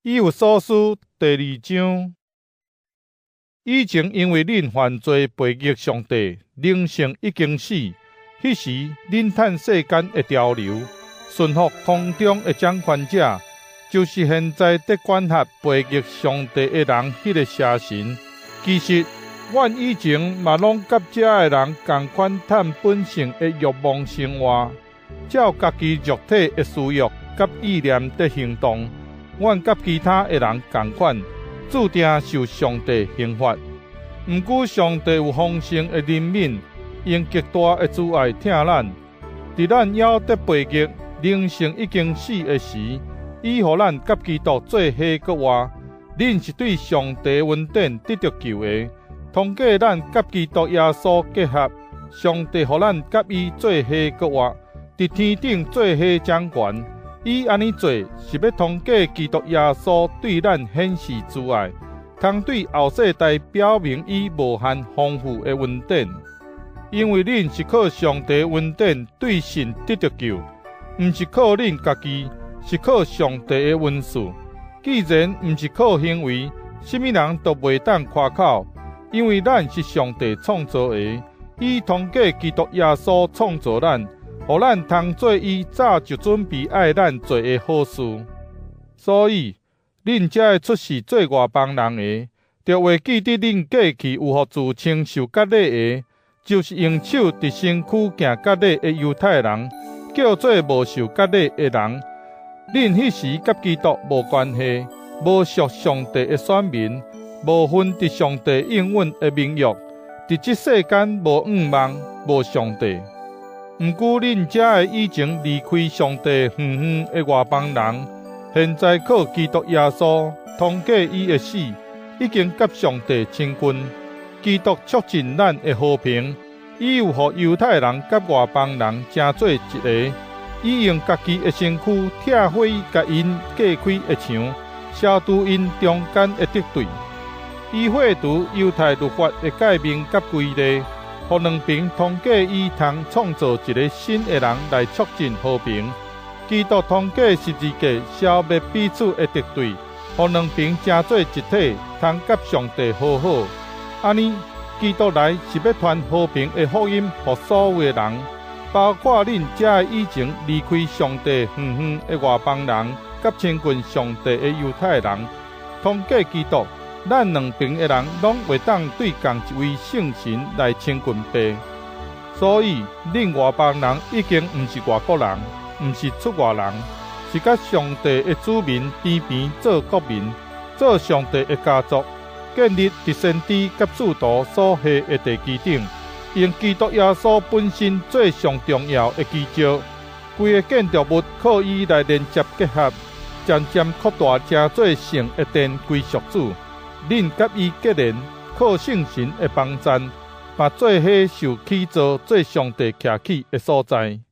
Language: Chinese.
以有所思第2章。以前因为恁犯罪背逆上帝，灵性已经死。迄时恁趁世间的潮流，顺服空中的掌权者，就是现在在管辖背逆上帝的人迄个邪神。其实，阮以前嘛拢甲遮的人共款趁本性的欲望生活，照家己肉体的私欲甲意念的行动。阮甲其他的人共款，注定受上帝刑罚。毋过上帝有丰盛的怜悯，用极大的慈爱疼咱。伫咱还得背逆、灵性已经死的时，以互咱甲基督做伙搁活。恁是对上帝恩典得着救的，通过咱甲基督耶稣结合，上帝互咱甲伊做伙搁活，伫天顶做伙掌权。伊安尼做是要通过基督耶稣对咱显示慈爱，通对后世代表明伊无限丰富的恩典。因为恁是靠上帝恩典对神得着救，毋是靠恁家己，是靠上帝的恩赐。既然毋是靠行为，什么人都袂当夸口，因为咱是上帝创造的，伊通过基督耶稣创造咱，互咱通做伊早就准备爱咱做的好事。所以，恁才会出世做外邦人的，着会记得恁过去有互自称受割礼的，就是用手伫身躯行割礼的犹太人，叫做无受割礼的人。恁迄时甲基督无关系，无属上帝的选民，无分伫上帝应允的名约，伫即世间无仰望，无上帝。毋过恁遮的以前离开上帝远远的外邦人，现在靠基督耶稣通过伊的死，已经甲上帝亲近。基督促进咱的和平，伊有互犹太人甲外邦人成做一个。伊用家己的身躯拆毁甲因隔开的墙，消除因中间的敌对。伊废除犹太律法的诫命甲规例，互两边通过伊通创造一个新的人来促进和平。基督通过十字架消灭彼此的敌对，互两边成做一体，通甲上帝和好。安尼，基督来是要传和平的福音予所有的人。包括恁遮以前离开上帝远远的外邦人，甲亲近上帝的犹太人，通过基督，咱两边的人拢会当对共一位圣神来亲近爸。所以，恁外邦人已经毋是外国人，毋是出外人，是甲上帝的子民平平做国民，做上帝的家族，建立伫先知甲使徒所下的地基顶。用基督耶稣本身做上重要的基石，规个建筑物靠伊来连接结合，渐渐扩大，成做圣的殿归属主。恁甲伊结连，靠圣神的帮助，嘛做伙受起造做上帝徛起的所在。